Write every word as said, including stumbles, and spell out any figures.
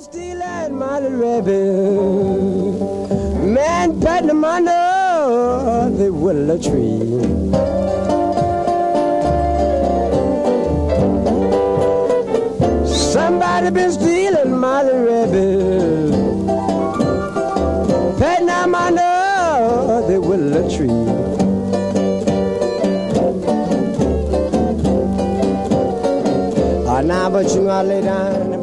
Stealing my rabbit, man patting them under the willow tree. Somebody been stealing my rabbit, patting them under the willow tree. Ah, now, but you gonna lay down.